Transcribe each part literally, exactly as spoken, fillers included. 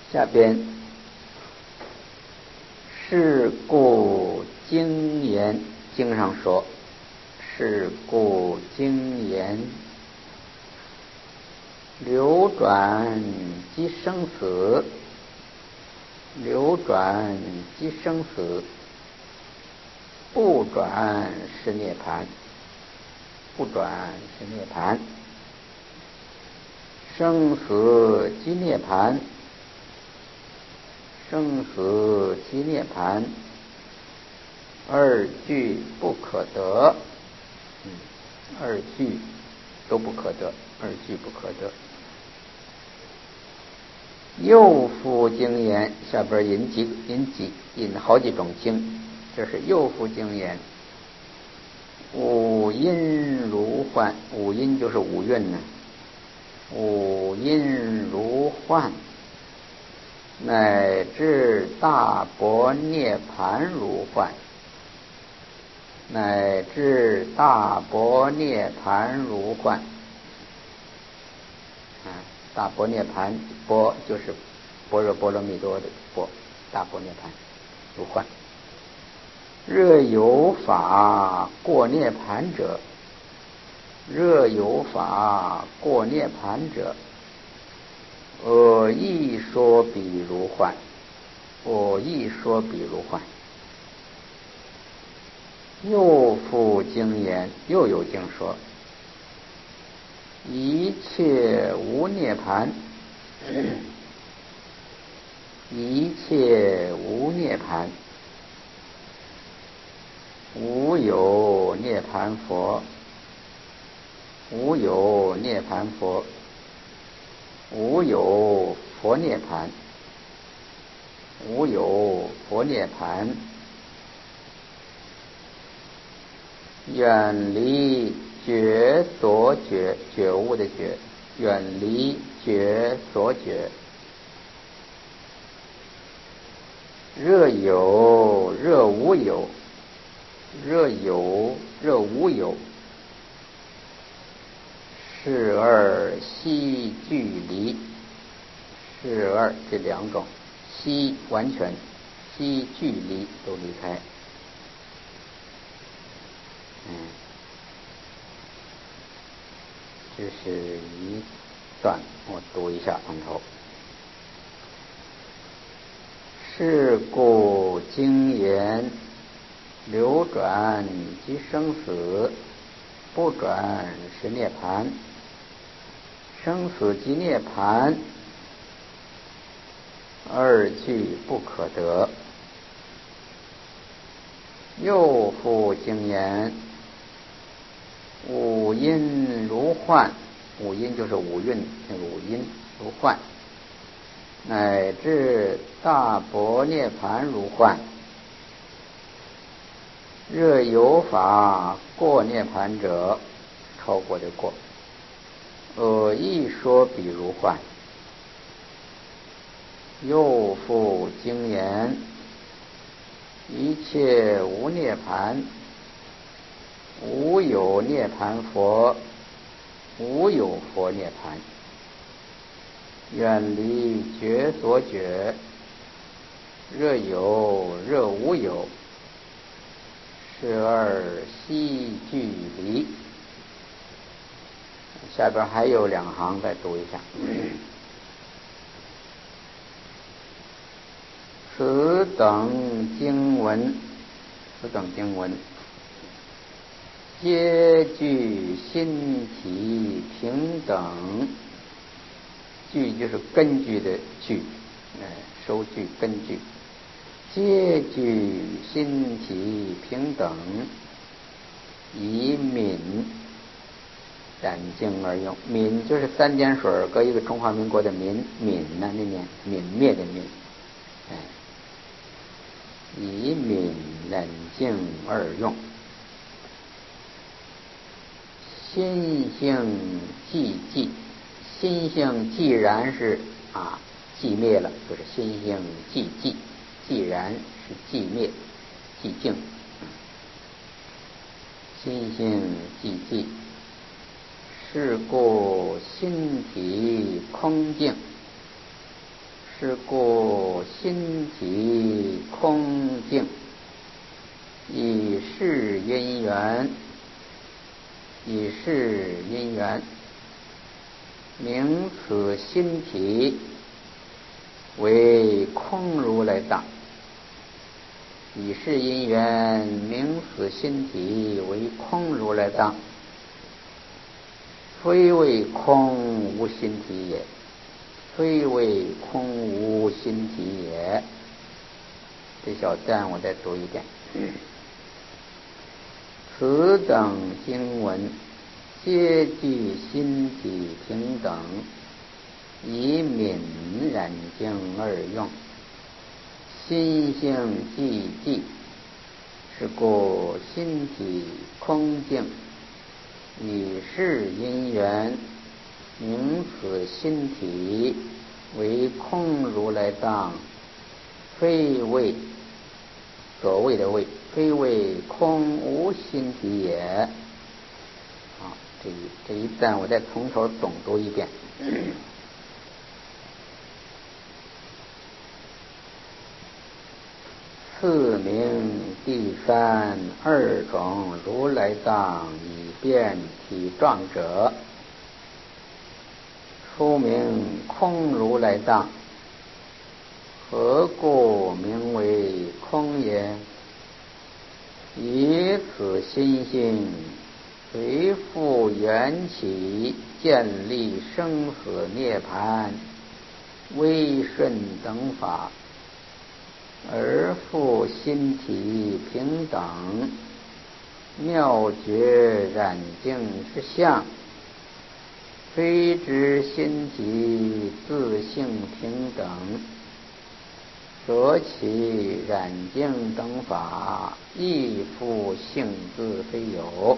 下边是故经言，经上说是故经言流转即生死，流转即生死，不转是涅槃，不转是涅槃，生死即涅槃，生死即涅槃，二句不可得，嗯，二句都不可得，二句不可得。又复经言，下边引几引几引好几种经，这是又复经言。五阴如幻，五阴就是五蕴呢。五阴如幻，乃至大般涅盘如幻，乃至大般涅盘如幻。啊，大般涅盘，般就是般若波罗蜜多的般，大般涅盘如幻。若有法过涅盘者，若有法过涅盘者，我亦说彼如幻，我亦说彼如幻。又复经言，又有经说，一切无涅盘，一切无涅盘，无有涅盘佛，无有涅盘佛，无有佛涅盘，无有佛涅盘，远离觉所觉，觉悟的觉，远离觉所觉。若有若无有，若有若无有，是二悉俱离，是二这两种，悉完全，悉俱离都离开。嗯，这是一段，我读一下从头。是故经言流转即生死，不转是涅槃，生死即涅槃，二句不可得。又复经言，五阴如幻，五阴就是五蕴，那个五阴如幻，乃至大般涅盘如幻。若有法过涅盘者，超过的过，我亦说彼如幻。又复经言，一切无涅盘，无有涅盘佛，无有佛涅盘，远离觉所觉。若有若无有，是二悉俱离。下边还有两行，再读一下。此等经文，此等经文，皆具心体平等。据就是根据的据，呃，收据根据。皆具心体平等，以泯染净而用。泯就是三点水搁一个中华民国的民，泯呢那念泯灭的泯，哎，以泯染净而用。心性寂寂，心性既然是啊寂灭了，就是心性寂寂，既然是寂灭寂静，心性寂寂，是故心体空静， 是故心体空净，以是因缘，以是因缘，名此心体为空如来藏。以是因缘，名此心体为空如来藏，非为空无心体也，非为空无心体也。这小段我再读一遍。此等经文皆具心体平等，以泯染净二用，心性寂寂，是故心体空净，以是因缘，名此心体为空如来藏，非谓所谓的谓，非谓空无心体也。啊，这一这一段我再从头总读一遍。次名第三二种如来藏以变体状者，初名空如来藏。何故名为空也？以此心性随复缘起，建立生死涅盘威顺等法，而复心体平等，妙觉染净之相，非知心体自性平等，则其染净等法亦复性自非有。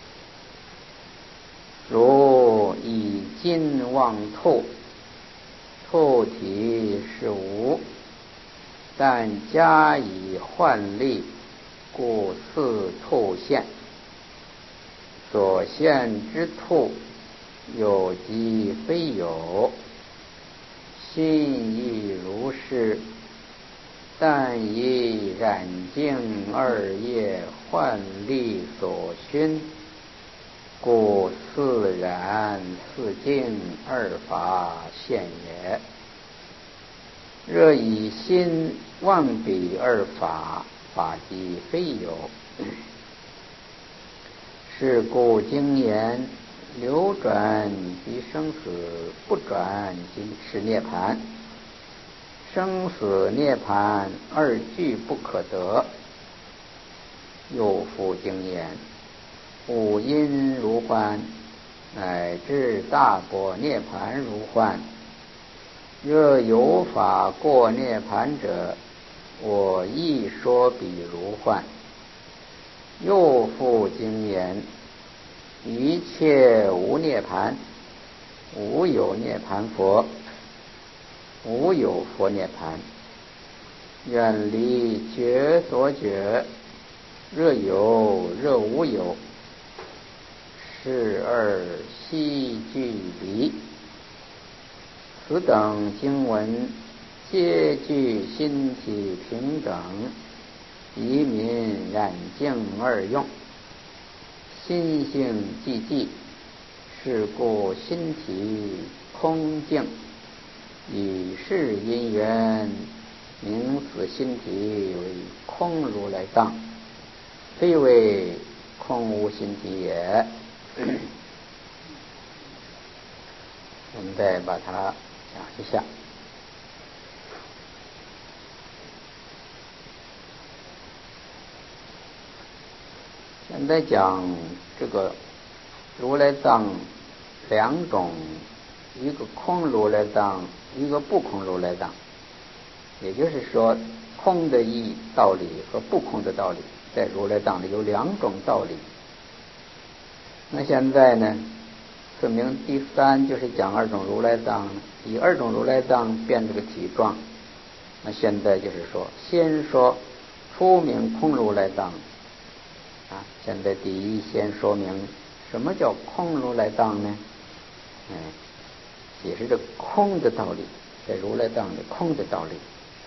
如以金望透，透体是无，但加以幻力，故似透现。所现之透，有即非有，心亦如是，但以染净二业幻力所熏，故似染似净二法现也。若以心望彼二法，法即非有。是故经言流转即生死，不转即是涅盘。生死涅盘二俱不可得。又复经言五阴如幻，乃至大般涅盘如幻。若有法过涅盘者，我亦说彼如幻。又复经言一切无涅盘，无有涅盘佛，无有佛涅盘，远离觉所觉，若有若无有，是二悉俱离。此等经文皆具心体平等，以泯染净二用，心性寂寂，是故心体空净，以是因缘，名此心体为空如来藏，非为空无心体也。我们再把它讲一下。现在讲这个如来藏两种，一个空如来藏，一个不空如来藏。也就是说，空的意道理和不空的道理，在如来藏里有两种道理。那现在呢，次名第三就是讲二种如来藏，以二种如来藏变这个体状。那现在就是说，先说初名空如来藏啊。现在第一先说明什么叫空如来藏呢？哎，解释这空的道理。 在如来藏的空的道理。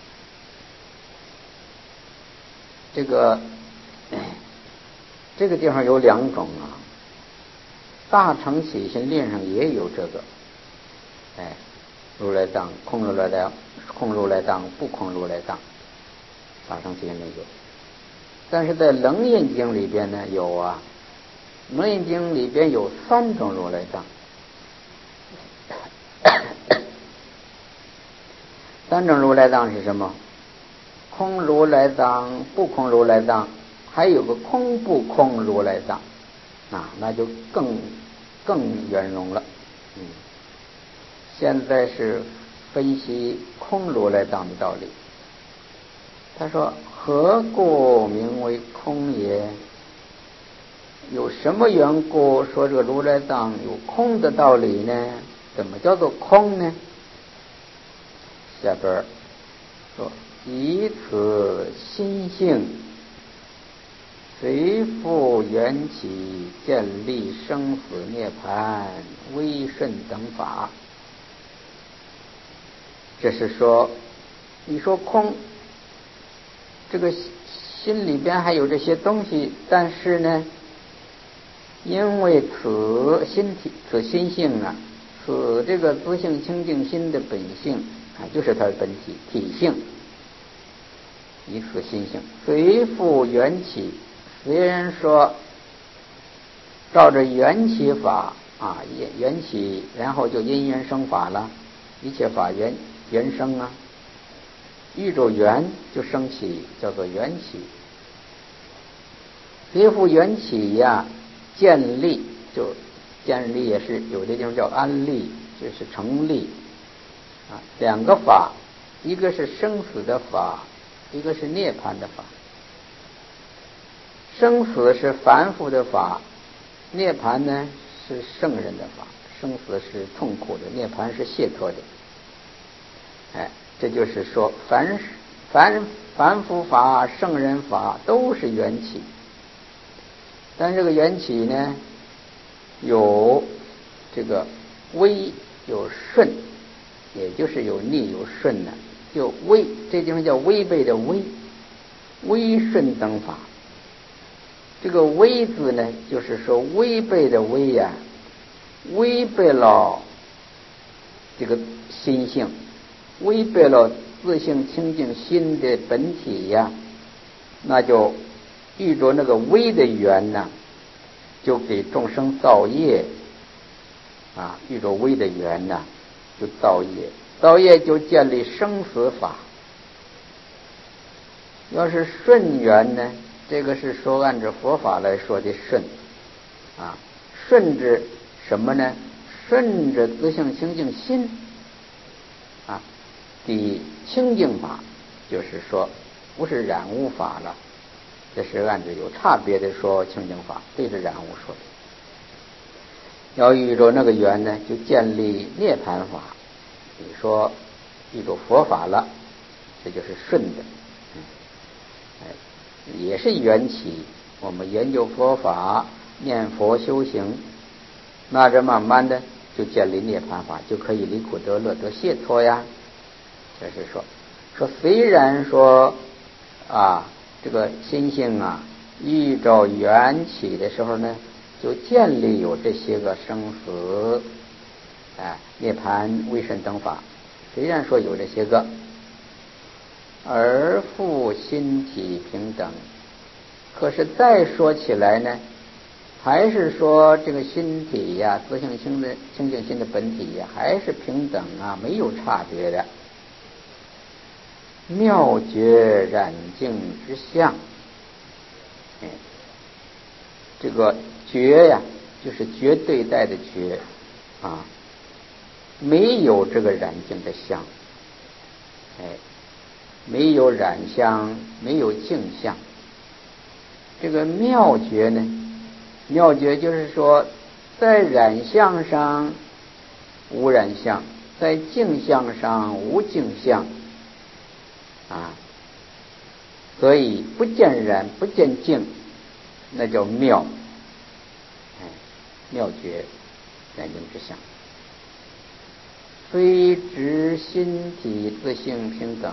这个这个地方有两种啊，大乘起信论上也有这个，哎，如来藏空如来藏，空如来藏不空如来藏，大乘起信论有。但是在楞严经里边呢有啊，楞严经里边有三种如来藏，三种如来藏是什么？空如来藏、不空如来藏，还有个空不空如来藏啊，那就更更圆融了。嗯，现在是分析空如来藏的道理。他说：何故名为空也？有什么缘故说这个如来藏有空的道理呢？怎么叫做空呢？下边说：以此心性随复缘起，建立生死涅槃威顺等法。这是说，你说空，这个心里边还有这些东西，但是呢，因为此心体、此心性啊，此这个自性清净心的本性啊，就是它的本体体性。以此心性随复缘起，虽然说照着缘起法啊，缘起，然后就因缘生法了，一切法缘缘生啊，遇着缘就生起，叫做缘起。随复缘起呀，建立就建立也是有的地方叫安立，就是成立啊，两个法，一个是生死的法，一个是涅槃的法。生死是凡夫的法，涅槃呢是圣人的法。生死是痛苦的，涅槃是解脱的。哎，这就是说凡凡凡夫法、圣人法都是缘起，但这个缘起呢，有这个威有顺，也就是有逆有顺呢。就威，这地方叫违背的威，威顺等法。这个威字呢，就是说违背的威呀、啊，违背了这个心性，违背了自性清净心的本体呀、啊，那就遇着那个威的缘呢，就给众生造业啊，遇着威的缘呢，就造业。造业就建立生死法。要是顺缘呢，这个是说按照佛法来说的顺啊，顺着什么呢？顺着自性清净心啊的清净法，就是说不是染污法了，这是按照有差别的说清净法，对着染污说的。要遇着那个缘呢，就建立涅槃法。你说遇着佛法了，这就是顺的，嗯，哎，也是缘起。我们研究佛法、念佛修行，那这慢慢的就建立涅槃法，就可以离苦得乐得解脱呀。这是说，说虽然说啊，这个心性啊，遇着缘起的时候呢，就建立有这些个生死、啊涅槃、威顺等法。虽然说有这些个，而复心体平等。可是再说起来呢，还是说这个心体呀、自性清的清净心的本体呀，还是平等啊，没有差别的。妙觉染净之相，哎，这个觉呀，就是绝对待的觉啊，没有这个染净的相，哎，没有染相，没有净相。这个妙觉呢，妙觉就是说，在染相上无染相，在净相上无净相啊，所以不见染不见净，那叫妙，哎，妙觉染净之相。 非执心体自性平等。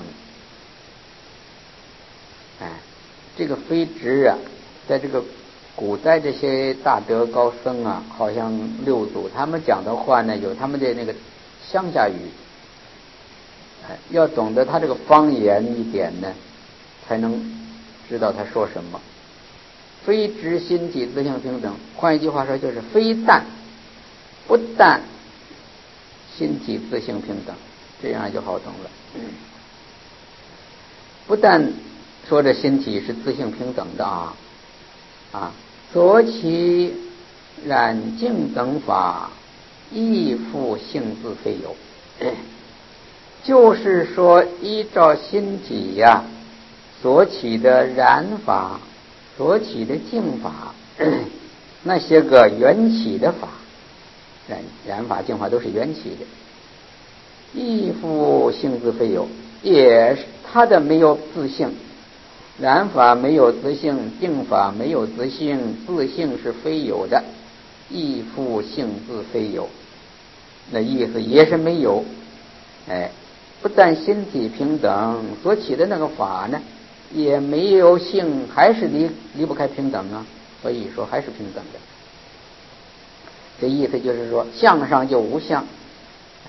哎，这个非执啊，在这个古代这些大德高僧啊，好像六祖他们讲的话呢，有他们的那个乡下语，哎，要懂得他这个方言一点呢，才能知道他说什么。非执心体自性平等，换一句话说，就是非但不但心体自性平等，这样就好懂了。不但说这心体是自性平等的啊啊，所起染净等法，亦复性自非有。就是说，依照心体呀、啊、所起的染法，所起的净法，那些个缘起的法，染染法净法都是缘起的，亦复性自非有，也是它的没有自性。染法没有自性，净法没有自性，自性是非有的，亦复性自非有。那意思也是没有。哎，不但心体平等，所起的那个法呢，也没有性，还是离离不开平等啊。所以说还是平等的。这意思就是说，相上就无相。哎，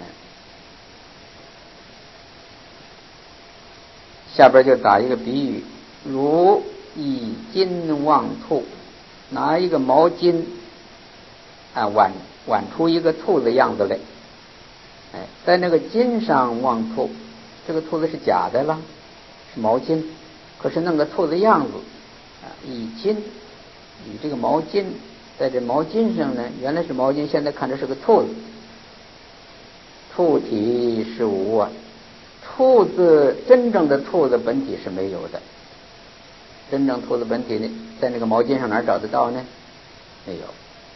下边就打一个比喻。如以巾望兔，拿一个毛巾啊，挽挽出一个兔子样子来，哎，在那个巾上望兔，这个兔子是假的啦，是毛巾，可是弄个兔子样子啊，以巾，以这个毛巾，在这毛巾上呢，原来是毛巾，现在看着是个兔子，兔体是无啊，兔子真正的兔子本体是没有的。真正兔子本体呢，在那个毛巾上哪儿找得到呢？没有。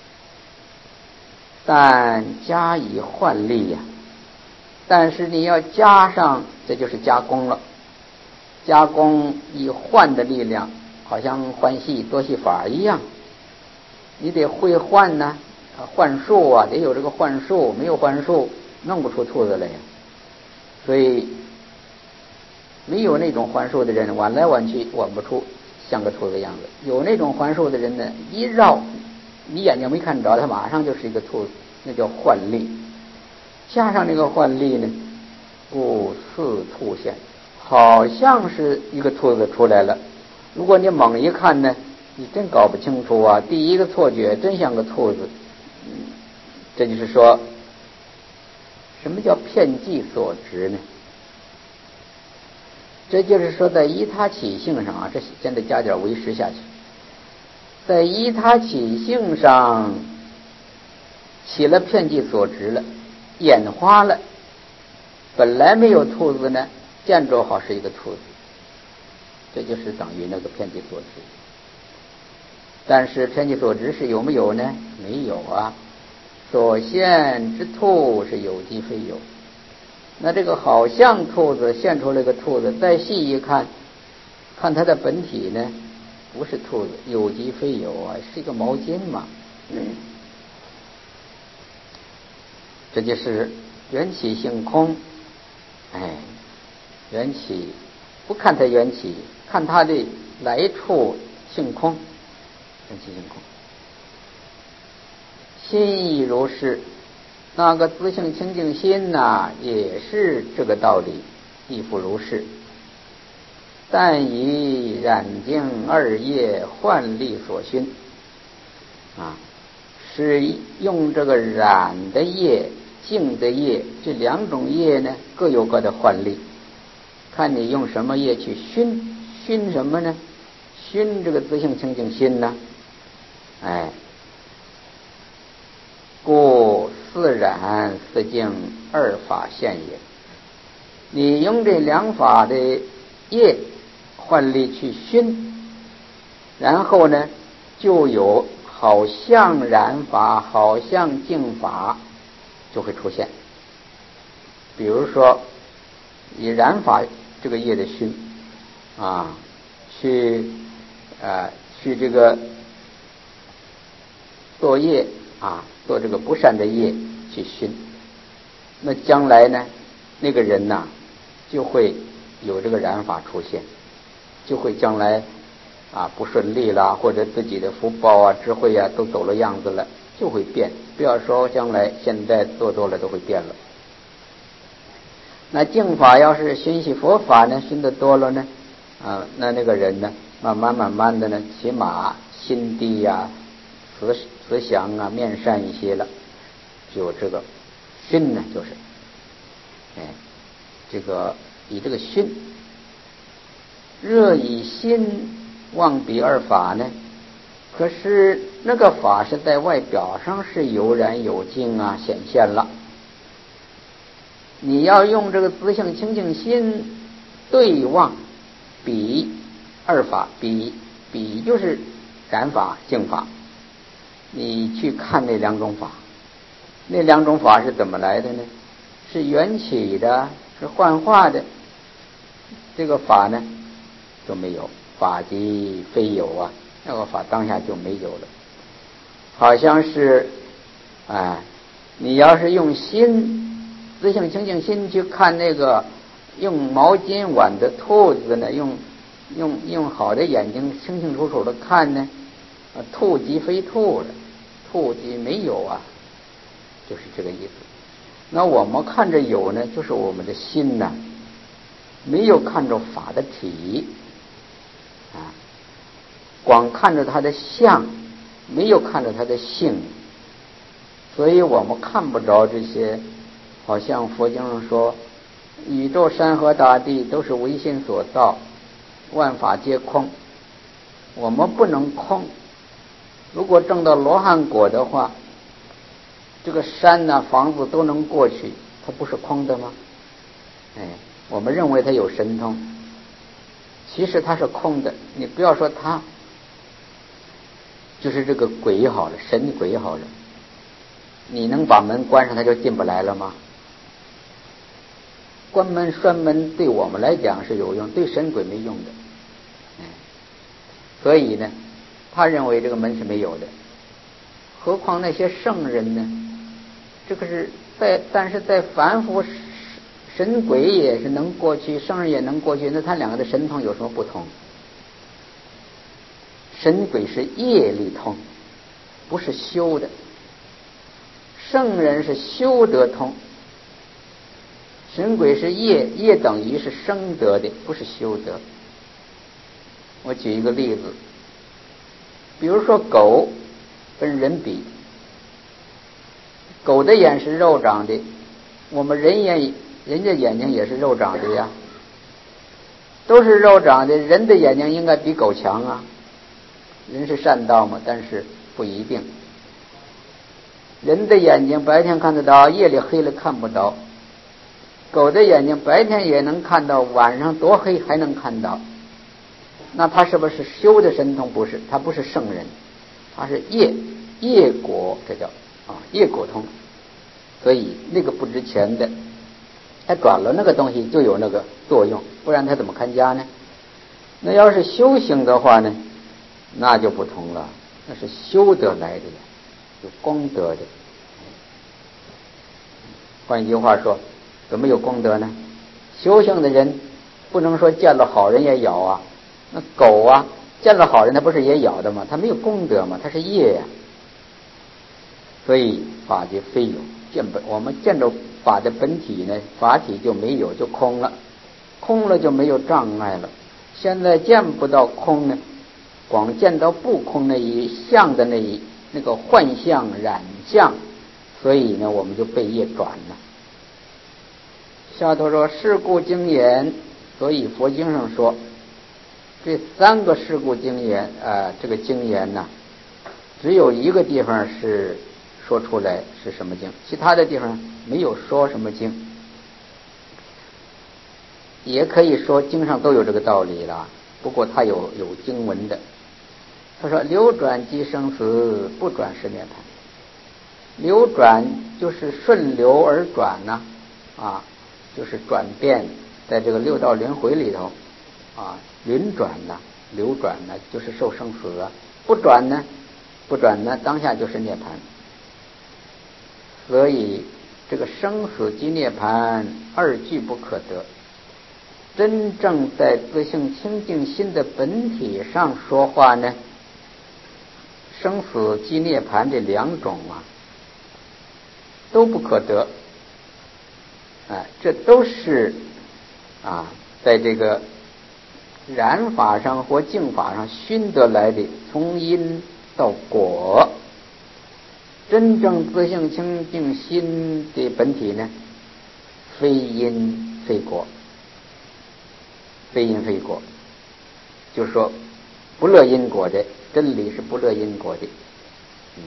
但加以换力呀、啊，但是你要加上，这就是加工了。加工以换的力量，好像换戏多戏法一样，你得会换呢，换术啊，得有这个换术，没有换术，弄不出兔子来呀。所以，没有那种还术的人，挽来挽去挽不出像个兔子样子。有那种还术的人呢，一绕你眼睛没看着，他马上就是一个兔子，那叫幻力。加上那个幻力呢，不似兔现，好像是一个兔子出来了。如果你猛一看呢，你真搞不清楚啊。第一个错觉真像个兔子。嗯，这就是说，什么叫片剂所执呢？这就是说，在依他起性上啊，这现在加点为实下去，在依他起性上起了片剂所执了，眼花了，本来没有兔子呢，见着好是一个兔子，这就是等于那个片剂所执。但是片剂所执是有没有呢？没有啊。所现之兔是有即非有。那这个好像兔子现出来个兔子，再细一看，看它的本体呢，不是兔子，有即非有啊，是一个毛巾嘛。嗯，这就是缘起性空。哎，缘起不看它缘起，看它的来处性空，缘起性空。心亦如是。那个自性清净心呐、啊，也是这个道理，亦复如是。但以染净二业幻力所熏啊，是用这个染的业、净的业这两种业呢，各有各的幻力。看你用什么业去熏，熏什么呢？熏这个自性清净心呢？哎。故自染自净二法现也。你用这两法的业换力去熏，然后呢，就有好像染法、好像净法就会出现。比如说，以染法这个业的熏啊，去呃去这个作业啊，做这个不善的业去熏， 那将来呢，那个人呐，就会有这个染法出现，就会将来啊不顺利啦，或者自己的福报啊、智慧啊都走了样子了，就会变。不要说将来，现在做多了都会变了。那净法要是熏习佛法呢，熏得多了呢，啊，那那个人呢，慢慢慢慢的呢，起码心地呀、慈慈祥啊、面善一些了，就这个熏呢，就是，哎，这个以这个熏，热以心望彼二法呢，可是那个法是在外表上是有染有净啊，显现了。你要用这个自性清净心对望彼二法，彼彼就是染法净法，你去看那两种法，那两种法是怎么来的呢？是缘起的，是幻化的。这个法呢就没有，法即非有啊，那个法当下就没有了。好像是哎，你要是用心自性清净心去看那个用毛巾挽的兔子呢，用用用好的眼睛清清楚楚的看呢，啊，兔即非兔了，兔即没有啊，就是这个意思。那我们看着有呢，就是我们的心呢，没有看着法的体啊，光看着它的相，没有看着它的性，所以我们看不着这些。好像佛经上说，宇宙山河大地都是唯心所造，万法皆空。我们不能空。如果证到罗汉果的话，这个山呐、房子都能过去，它不是空的吗？哎，我们认为它有神通，其实它是空的。你不要说它，就是这个鬼好了，神鬼好了，你能把门关上，它就进不来了吗？关门拴门对我们来讲是有用，对神鬼没用的。所以呢，他认为这个门是没有的。何况那些圣人呢？这个是在，但是在凡夫神鬼也是能过去，圣人也能过去，那他两个的神通有什么不同？神鬼是业力通，不是修的；圣人是修得通。神鬼是业，业等于是生得的，不是修得。我举一个例子，比如说狗跟人比，狗的眼是肉长的，我们人眼人家眼睛也是肉长的呀，都是肉长的，人的眼睛应该比狗强啊。人是善道嘛，但是不一定。人的眼睛白天看得到，夜里黑了看不到。狗的眼睛白天也能看到，晚上多黑还能看到。那他是不是修的神通？不是，他不是圣人，他是业业果，这叫啊业果通。所以那个不值钱的，他转了那个东西就有那个作用，不然他怎么看家呢？那要是修行的话呢，那就不同了，那是修得来的呀，有功德的。换一句话说，怎么有功德呢？修行的人不能说见了好人也咬啊，那狗啊见了好人他不是也咬的吗？他没有功德嘛，他是业呀、啊。所以法即非有，见本我们见着法的本体呢，法体就没有，就空了，空了就没有障碍了。现在见不到空呢，光见到不空那一相的那一那个幻象染相，所以呢我们就被业转了。下头说事故经验，所以佛经上说这三个事故经验啊、呃，这个经验呢，只有一个地方是说出来是什么经，其他的地方没有说什么经。也可以说经上都有这个道理了，不过它有有经文的。他说流转即生死，不转是涅槃。流转就是顺流而转呢、啊，啊，就是转变，在这个六道轮回里头啊，轮转呢，流转呢，就是受生死啊。不转呢，不转呢，当下就是涅槃。所以这个生死及涅槃二俱不可得。真正在自性清净心的本体上说话呢，生死及涅槃这两种啊都不可得。哎，这都是啊在这个染法上或净法上熏得来的，从因到果。真正自性清净心的本体呢，非因非果，非因非果，就是说不乐因果的真理是不乐因果的。嗯，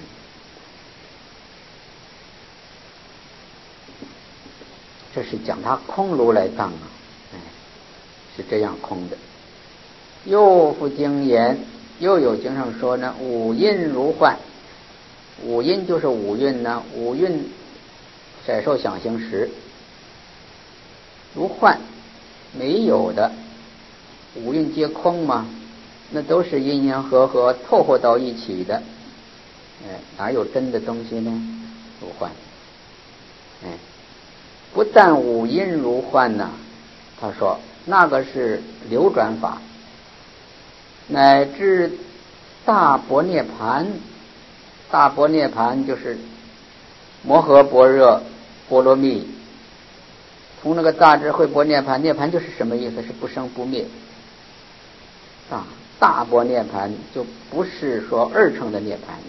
这是讲他空如来藏啊，哎，是这样空的。又复经言，又有经上说呢，五阴如幻。五阴就是五蕴呢，五蕴色受想行识如幻，没有的，五蕴皆空嘛，那都是阴阳和合凑合到一起的，哎，哪有真的东西呢？如幻。哎，不但五阴如幻呢，他说那个是流转法，乃至大般涅盘。大般涅盘就是摩诃般若波罗蜜，从那个大智慧般涅盘，涅盘就是什么意思？是不生不灭啊。大般涅盘就不是说二乘的涅盘，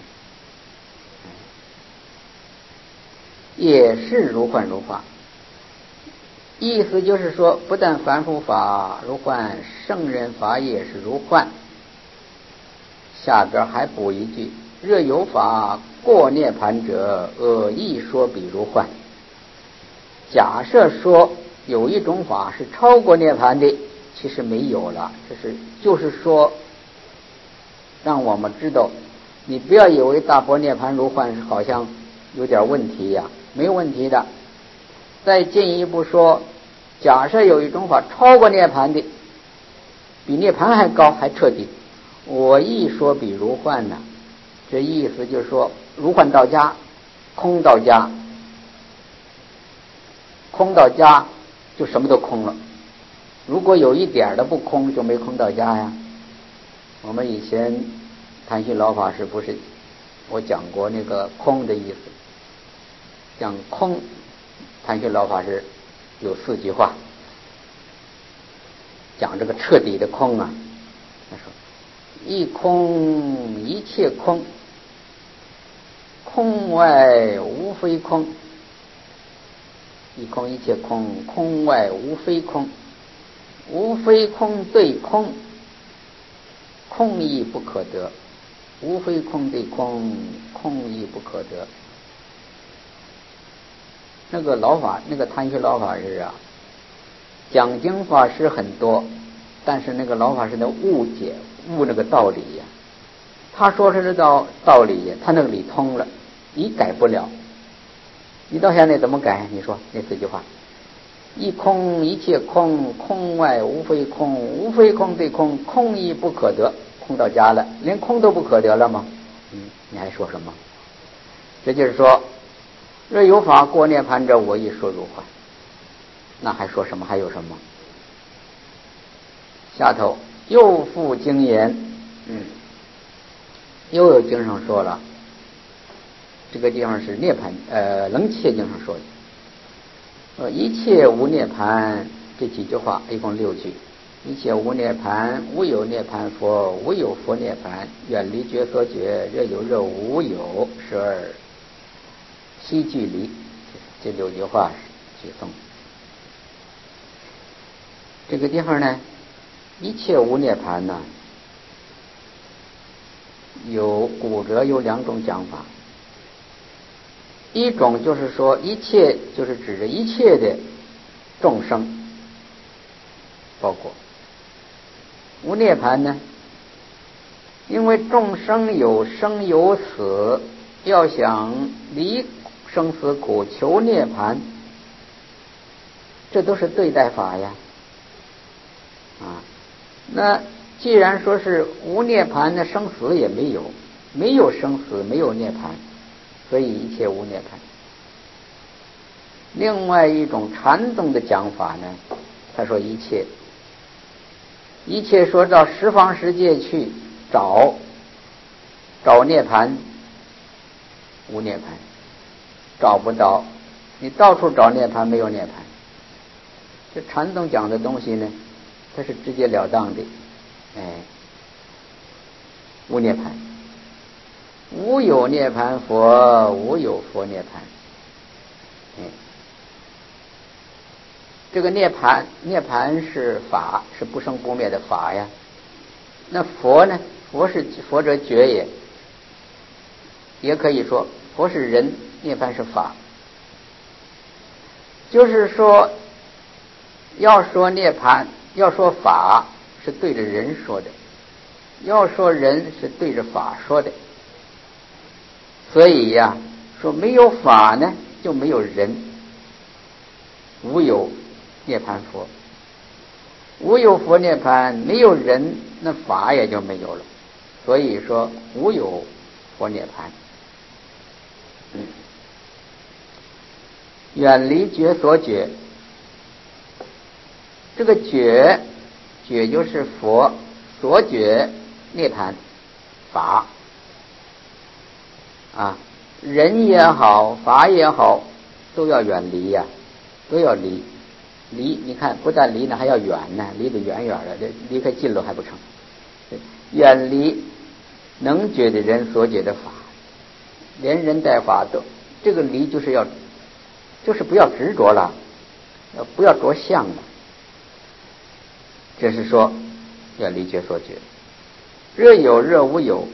也是如幻如化。意思就是说，不但凡夫法如幻，圣人法也是如幻。下边还补一句，若有法过涅盘者，恶意说比如幻。假设说有一种法是超过涅盘的，其实没有了，这是就是说让我们知道，你不要以为大般涅盘如幻好像有点问题呀、啊，没问题的。再进一步说，假设有一种法超过涅盘的，比涅盘还高还彻底，我一说比如幻呢，这意思就是说如幻到家，空到家，空到家就什么都空了。如果有一点的不空，就没空到家呀。我们以前谭旭老法师不是我讲过那个空的意思，讲空，谭旭老法师有四句话讲这个彻底的空啊。他说一空一切空，空外无非空，一空一切空，空外无非空，无非空对空，空亦不可得，无非空对空，空亦不可得。那个老法，那个谭旭老法师啊，讲经法师很多，但是那个老法师的误解悟那个道理呀、啊，他说是道道理呀，他那个理通了，你改不了。你到现在怎么改？你说那四句话：一空一切空，空外无非空，无非空对空，空亦不可得。空到家了，连空都不可得了吗？嗯，你还说什么？这就是说，若有法过涅盘者，我亦说如幻。那还说什么？还有什么？下头又复经言，嗯，又有经上说了，这个地方是涅盘，呃，楞伽经上说的，呃，一切无涅盘，这几句话一共六句。一切无涅盘，无有涅盘佛，无有佛涅盘，远离觉所觉，若有若无有，十二七距离，这六句话是举诵。这个地方呢，一切无涅盘呢，有古哲有两种讲法。一种就是说，一切就是指着一切的众生，包括无涅盘呢，因为众生有生有死，要想离生死苦求涅盘，这都是对待法呀。啊，那既然说是无涅盘，那生死也没有，没有生死，没有涅盘，所以一切无涅盘。 另外一种禅宗的讲法呢，他说一切，一切说到十方世界去找找涅槃，无涅槃，找不到，你到处找涅槃，没有涅槃。这禅宗讲的东西呢，它是直截了当的，哎，无涅槃，无有涅槃佛，无有佛涅槃。哎，这个涅槃，涅槃是法，是不生不灭的法呀。那佛呢？佛是佛者觉也，也可以说佛是人，涅槃是法。就是说，要说涅槃，要说法是对着人说的，要说人是对着法说的。所以呀，说没有法呢，就没有人，无有涅槃佛，无有佛涅槃，没有人，那法也就没有了。所以说无有佛涅槃。嗯，远离觉所觉，这个觉，觉就是佛所觉涅槃法啊，人也好，法也好，都要远离呀、啊，都要离。离，你看不但离呢，还要远呢，离得远远的，离开近了还不成。远离能觉的人所觉的法，连人带法都，这个离就是要，就是不要执着了，不要着相了。这是说远离觉所觉，若有若无有。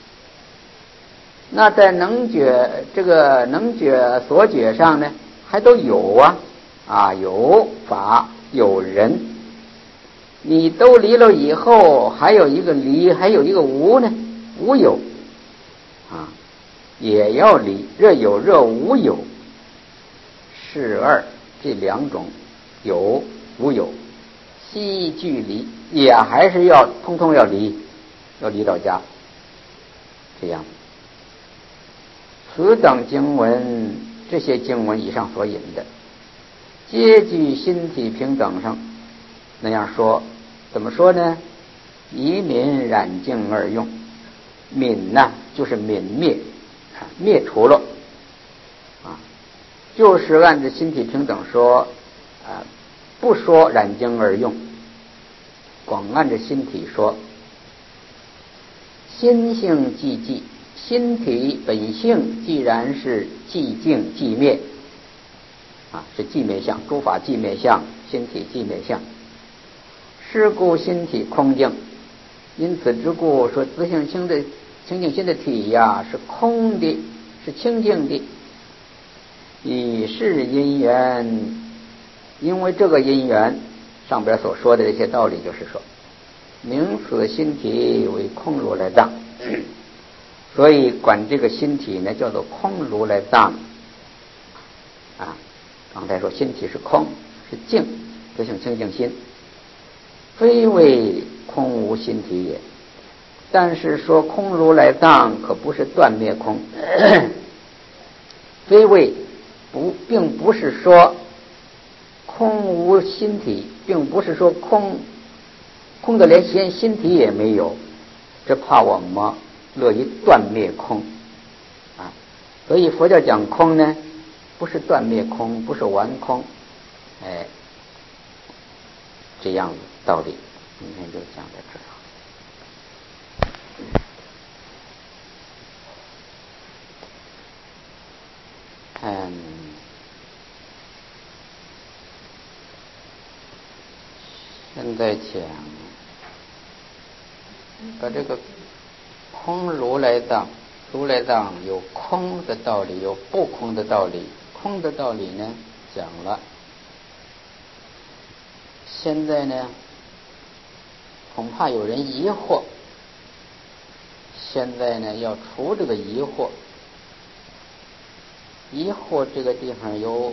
那在能觉这个能觉所觉上呢，还都有啊啊，有法有人，你都离了以后，还有一个离，还有一个无呢，无有啊，也要离。若有若无有，是二，这两种有无有，悉俱离，也还是要通通要离，要离到家。这样，此等经文，这些经文以上所引的，皆具心体平等上。那样说，怎么说呢？以泯染净二用。泯呢，就是泯灭，灭除了啊，就是按着心体平等说啊，不说染净二用，光按着心体说。心性寂寂，心体本性既然是寂静寂灭啊，是寂灭相，诸法寂灭相，心体寂灭相。是故心体空净，因此之故说自性清的清净心的体呀、啊、是空的，是清净的。以是因缘，因为这个因缘，上边所说的这些道理，就是说名此心体为空如来藏，所以管这个心体呢叫做空如来藏啊。刚才说心体是空，是净，自性清净心，非为空无心体也。但是说空如来藏可不是断灭空，非为不，并不是说空无心体，并不是说空空的连心心体也没有，这怕我们乐于断灭空啊。所以佛教讲空呢，不是断灭空，不是完空，哎，这样的道理，今天就讲到这儿。嗯，现在讲把这个空如来藏，如来藏有空的道理，有不空的道理。空的道理呢讲了，现在呢恐怕有人疑惑，现在呢要除这个疑惑。疑惑这个地方有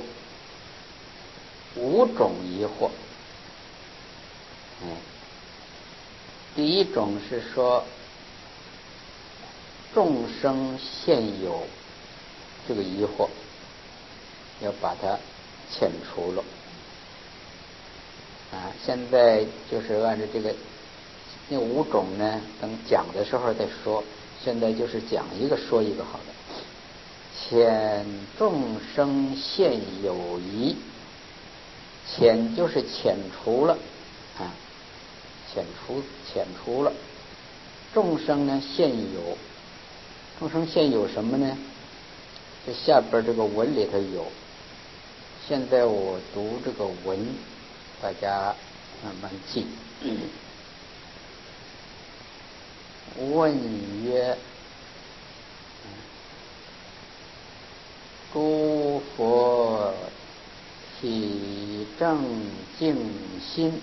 五种疑惑。嗯，第一种是说众生现有这个疑惑，要把它遣除了。啊，现在就是按照这个那五种呢，等讲的时候再说。现在就是讲一个说一个好了。遣众生现有疑，遣就是遣除了啊，遣除遣除了。众生呢现有，众生现有什么呢？这下边这个文里头有。现在我读这个文，大家慢慢记。问曰：诸佛体正净心，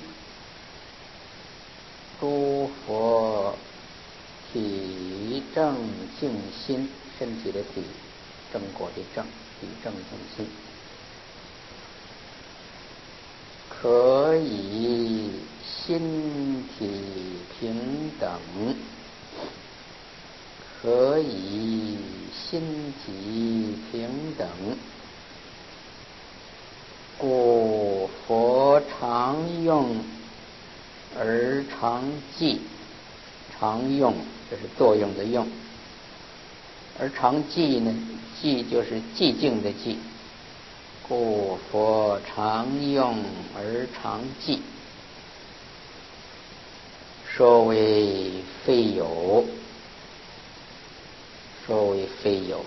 诸佛体正净心，身体的体，正果的正，体正净心，可以心体平等，可以心体平等，故佛常用而常记，常用就是作用的用，而常记呢，记就是寂静的寂，故佛常用而常记，说为非有，说为非有。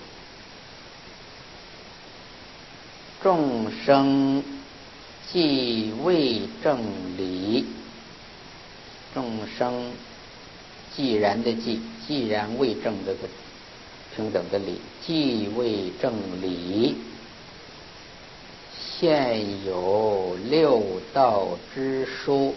众生既未正理，众生既然的既，既然未正这个平等的理，既未正理，现有六道之书，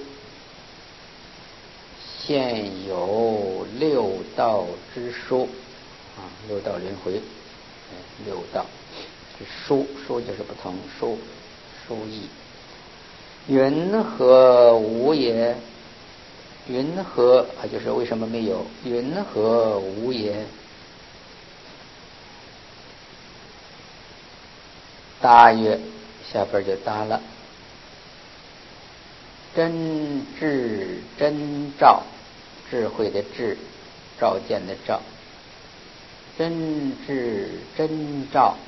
现有六道之书啊，六道轮回，六道之书，书就是不同，书书义。云何无也？云何啊？就是为什么没有？云何无也？答曰，下边就答了。真智真照，智慧的智，照见的照。真智真照，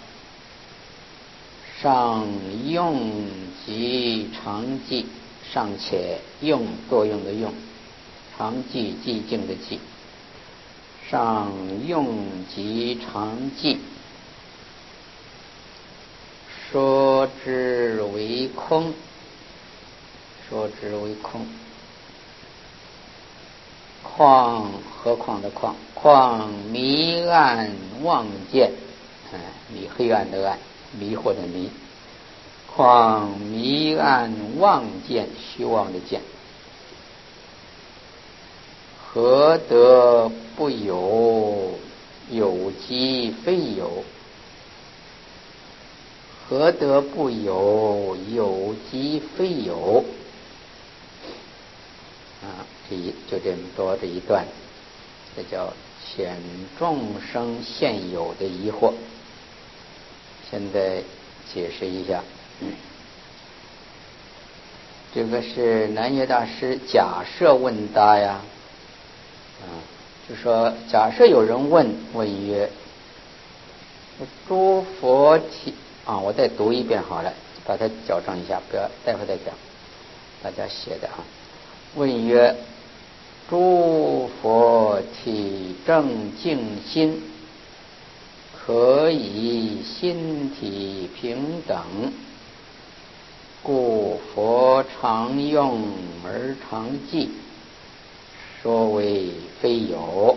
上用即常记，尚且用作用的用，常记寂静的记，上用即常记，说之为空，说之为空。况何况的况，况迷暗妄见，嗯，迷黑暗的暗，迷惑的迷。况迷暗妄见，虚妄的见。何得不有？有即非有。何得不有？有即非有。啊，这一就这么多这一段，这叫遣众生现有的疑惑。现在解释一下，嗯、这个是南岳大师假设问答呀，啊，就说假设有人问问曰：诸佛体啊，我再读一遍好了，把它矫正一下，不要待会再讲，大家写的啊。问曰：诸佛体正净心，可以心体平等，故佛常用而常记，说为非有。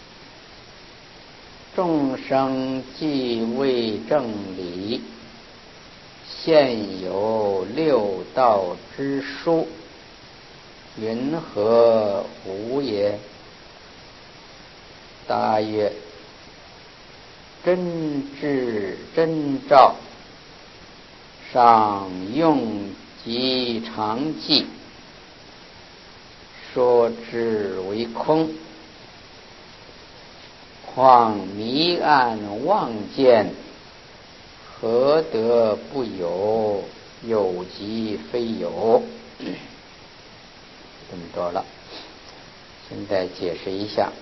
众生既未正理，现有六道之书，云何无也？答曰：真智真照，上用即常记，说之为空。况迷暗妄见，何得不有？ 有即非有，这么多了。现在解释一下，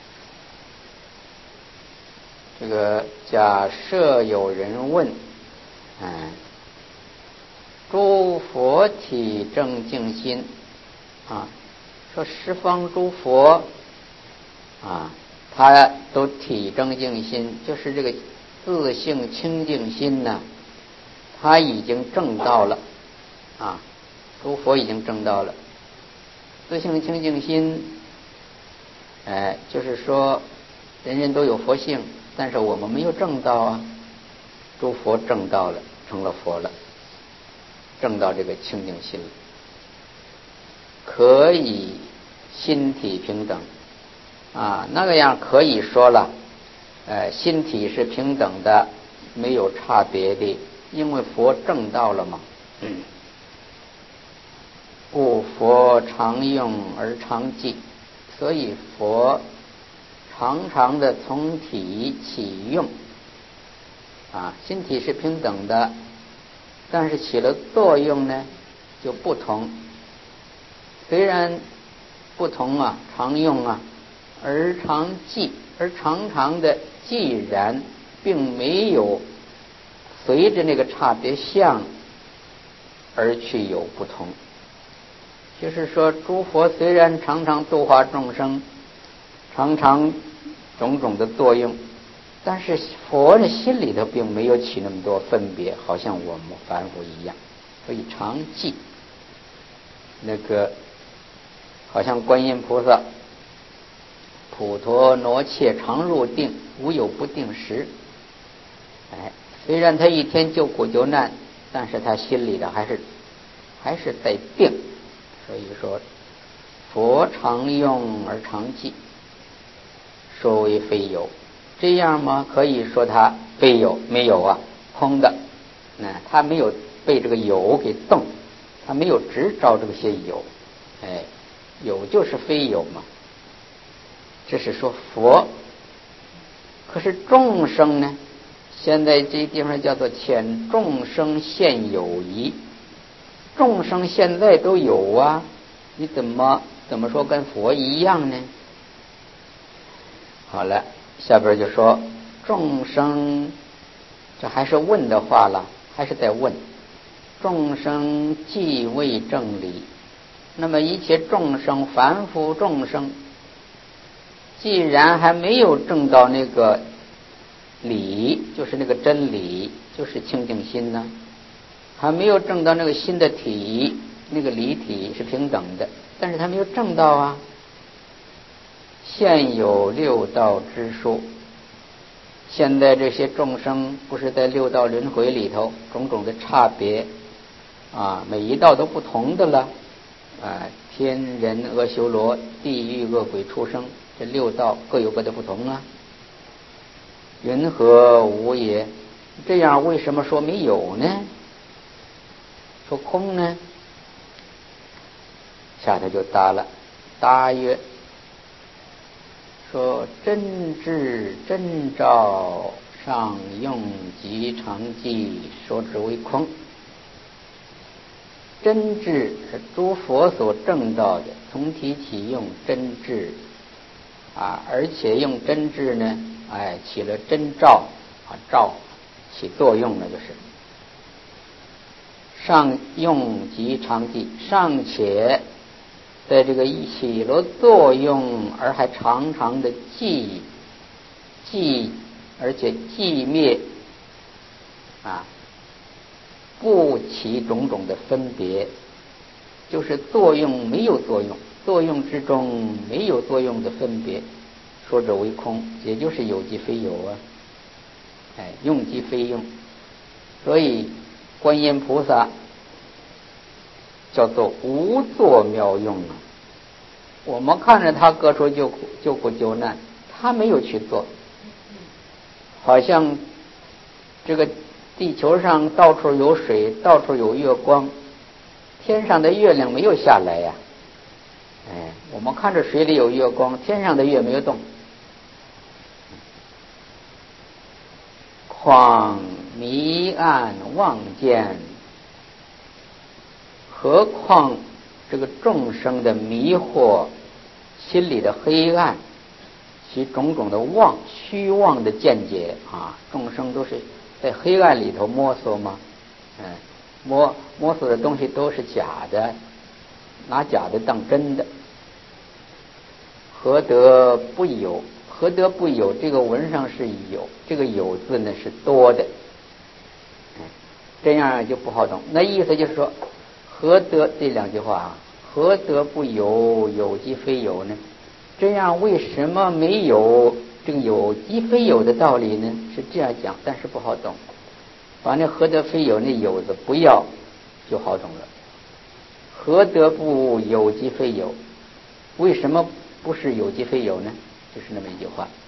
这个假设有人问，嗯，诸佛体正净心啊，说十方诸佛啊，他都体正净心，就是这个自性清净心呢，他已经证到了啊，诸佛已经证到了自性清净心。哎，就是说人人都有佛性，但是我们没有证到啊。诸佛证到了，成了佛了，证到这个清净心了，可以心体平等啊，那个样可以说了，呃，心体是平等的，没有差别的，因为佛证到了嘛。嗯，故佛常用而常记，所以佛常常的从体起用啊，心体是平等的，但是起了作用呢就不同。虽然不同啊，常用啊，而常记，而常常的既然并没有随着那个差别相而去有不同。就是说诸佛虽然常常度化众生，常常种种的作用，但是佛的心里头并没有起那么多分别，好像我们凡夫一样。所以常记，那个好像观音菩萨普陀罗切常入定，无有不定时。哎，虽然他一天救苦救难，但是他心里的还是还是在定。所以说佛常用而常记，说为非有，这样吗？可以说他非有，没有啊，空的。那他没有被这个有给动，他没有执着这些有，哎，有就是非有嘛。这是说佛。可是众生呢，现在这地方叫做遣众生现有疑，众生现在都有啊，你怎么怎么说跟佛一样呢？好了，下边就说众生，这还是问的话了，还是在问众生既未正理。那么一切众生，凡夫众生，既然还没有证到那个理，就是那个真理，就是清净心呢，还没有证到那个心的体，那个理体是平等的，但是他没有证到啊。现有六道之说，现在这些众生不是在六道轮回里头种种的差别啊，每一道都不同的了啊，天人阿修罗、地狱恶鬼畜生，这六道各有各的不同啊。云何无也？这样为什么说没有呢？说空呢？下头就答了，答曰：说真智真照，上用即常记，说之为空。真智是诸佛所证到的，从体起用真智啊，而且用真智呢，哎，起了真照啊，照起作用了，就是上用即常记，尚且在这个起了作用而还常常的记记，而且记灭啊，不起种种的分别，就是作用没有作用，作用之中没有作用的分别，说者为空，也就是有即非有啊，哎，用即非用。所以观音菩萨叫做无作妙用啊。我们看着他各处救苦救苦救难，他没有去做，好像这个地球上到处有水，到处有月光，天上的月亮没有下来呀、啊。哎，我们看着水里有月光，天上的月没有动。况迷暗望见， 何况这个众生的迷惑，心里的黑暗，其种种的妄虚妄的见解啊，众生都是在黑暗里头摸索嘛，嗯，摸摸索的东西都是假的，拿假的当真的。何得不有？何得不有？这个文上是有，这个有字呢是多的，这样就不好懂。那意思就是说，何得这两句话啊？何得不有？有即非有呢？这样为什么没有这个有即非有的道理呢？是这样讲，但是不好懂。把那何得非有那有字不要就好懂了。何得不有即非有？为什么不是有即非有呢？就是那么一句话。